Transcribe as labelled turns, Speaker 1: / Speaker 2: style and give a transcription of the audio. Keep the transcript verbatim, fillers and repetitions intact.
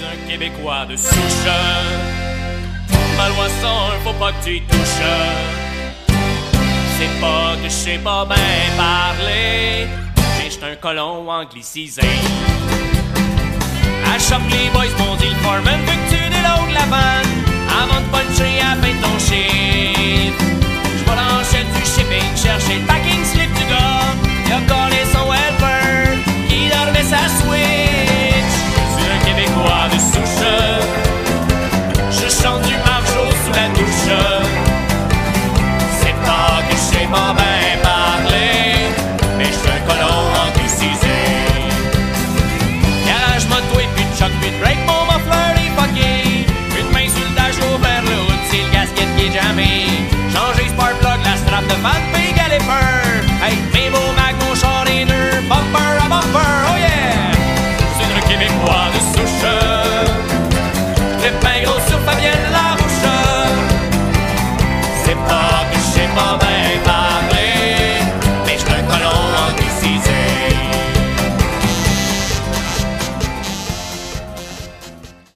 Speaker 1: un Québécois de souche. Ma loi cent un, faut pas que tu y touches. C'est pas que je sais pas bien parler, mais j'suis un colon anglicisé. À choc, les boys m'ont dit le foreman veut que tu déloades la vanne avant de puncher à la fin de ton chiffre. J'vais dans le chaîne du shipping chercher le packing slip du gars. Il a collé son helper qui dormait sa switch. Je suis un Québécois de souche. Je chante du margeau sous la douche. C'est pas que je sais pas bien parler, mais je suis un colon anglicisé. Garage moto et puis de choc, puis de break, mon muffler est fucké. Une main sur le dash, l'eau vers le hood, c'est le gasket qui est jamais. Changer spark plug, la strap de fan.